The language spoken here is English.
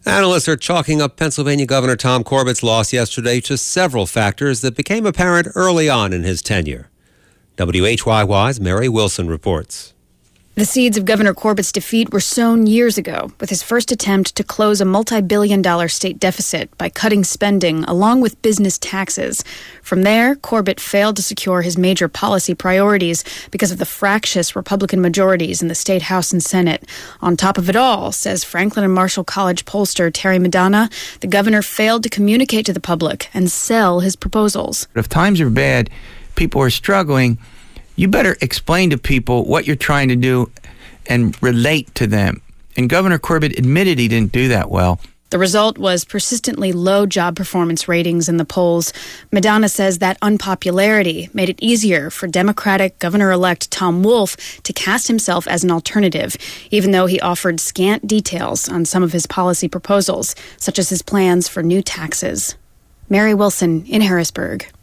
Analysts are chalking up Pennsylvania Governor Tom Corbett's loss yesterday to several factors that became apparent early on in his tenure. WHYY's Mary Wilson reports. The seeds of Governor Corbett's defeat were sown years ago with his first attempt to close a multi-billion-dollar state deficit by cutting spending along with business taxes. From there, Corbett failed to secure his major policy priorities because of the fractious Republican majorities in the state House and Senate. On top of it all, says Franklin and Marshall College pollster Terry Madonna, the governor failed to communicate to the public and sell his proposals. If times are bad, people are struggling, you better explain to people what you're trying to do and relate to them. And Governor Corbett admitted he didn't do that well. The result was persistently low job performance ratings in the polls. Madonna says that unpopularity made it easier for Democratic Governor-elect Tom Wolf to cast himself as an alternative, even though he offered scant details on some of his policy proposals, such as his plans for new taxes. Mary Wilson in Harrisburg.